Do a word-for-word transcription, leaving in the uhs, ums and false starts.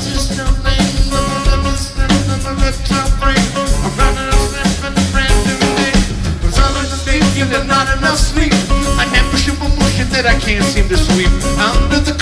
Not enough sleep. I never shoot a motion that I can't seem to sweep. Under the